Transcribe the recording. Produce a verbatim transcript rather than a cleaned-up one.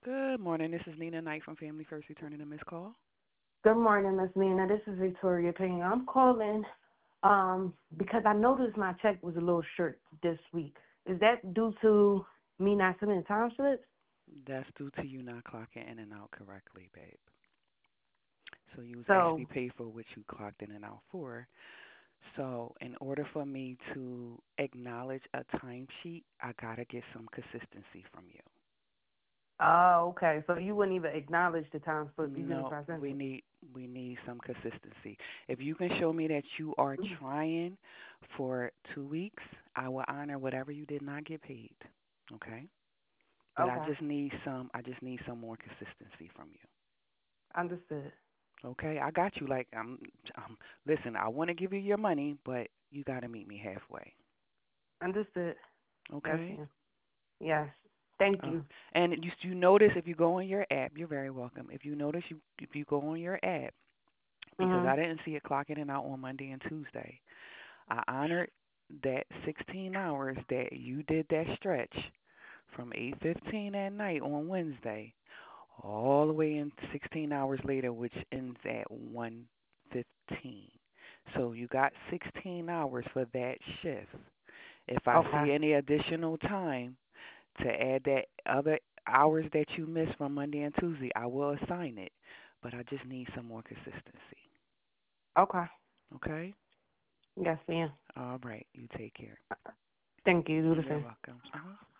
Good morning. This is Nina Knight from Family First returning a missed call. Good morning, Miss Nina. This is Victoria Payne. I'm calling um, because I noticed my check was a little short this week. Is that due to me not submitting time slips? That's due to you not clocking in and out correctly, babe. So you was actually So, paid for what you clocked in and out for. So in order for me to acknowledge a timesheet, I gotta get some consistency from you. oh, okay. So you wouldn't even acknowledge the time slip even if No, I sent we it? need we need some consistency. If you can show me that you are trying for two weeks, I will honor whatever you did not get paid. Okay? But I Okay, just need some I just need some more consistency from you. understood. Okay? I got you like I'm um listen, I want to give you your money, but you got to meet me halfway. Understood. Yes, Okay? ma'am. Yes. Thank Uh, you. and you you notice if you go on your app, you're very welcome. If you notice you if you go on your app because Mhm. I didn't see it clocking in out on Monday and Tuesday. I honored that sixteen hours that you did that stretch from eight fifteen at night on Wednesday all the way in sixteen hours later, which ends at one fifteen. So you got sixteen hours for that shift. If I Okay. see any additional time to add that other hours that you missed from Monday and Tuesday, I will assign it. But I just need some more consistency. Okay. Okay? Yes, ma'am. All right. You take care. Thank you. Do the You're same. welcome. Uh-huh.